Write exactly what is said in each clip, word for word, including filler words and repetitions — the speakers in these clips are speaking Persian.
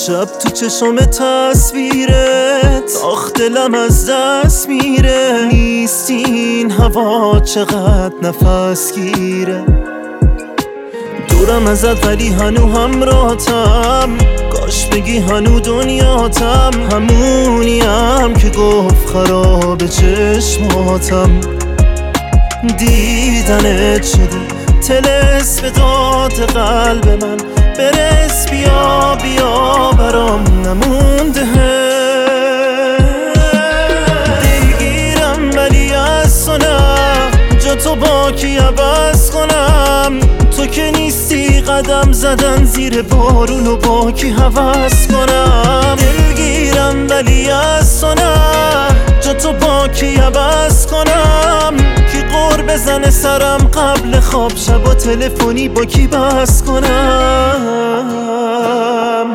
شب تو چشم تصویرت آخ دلم از دست میره. نیستی این هوا چقدر نفس گیره. دورم ازت ولی هنو همراهتم. کاش بگی هنو دنیاتم. همونیم که گفت خراب چشماتم. دیدنت شده تلس به داد قلب من. برس بیا بیا برام نمونده. دلگیرم ولی از تو نه. جا تو با کی عوض کنم؟ تو که نیستی قدم زدن زیر بارون و با کی هوس کنم؟ دلگیرم ولی از تو نه. جا تو با کی عوض کنم؟ کی قور بزنه سرم قبل خواب شب و تلفنی با کی بحث کنم؟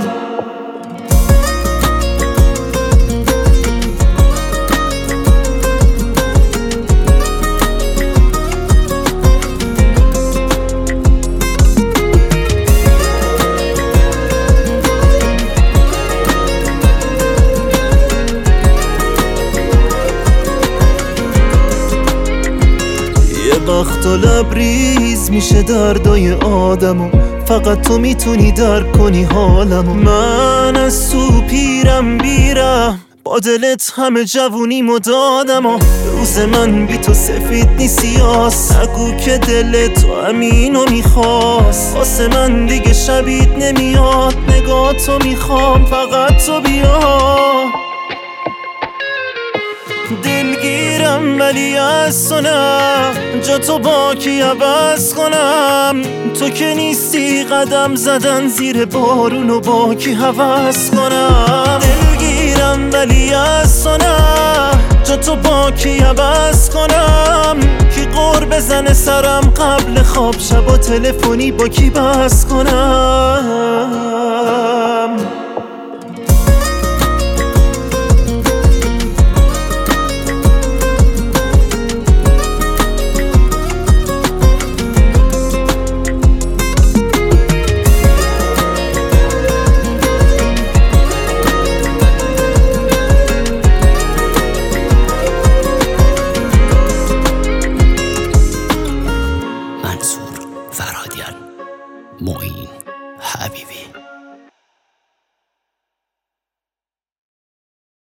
وقت و لبریز میشه دردای آدمو. فقط تو میتونی درک کنی حالمو. من از تو پیرم بیرم با دلت همه جوونیمو دادم و روز من بی تو سفید نی سیاس. نگو که دلت تو همینو میخواست. واسه من دیگه شبیت نمیاد. نگاه تو میخوام فقط تو بیا. دلگیرم ولی از تو نه. جا تو با کی عوض کنم؟ تو که نیستی قدم زدن زیر بارون و با کی هوس کنم؟ دلگیرم ولی از تو نه. جا تو با کی عوض کنم؟ کی قور بزنه سرم قبل خواب شب و تلفنی با کی بحث کنم؟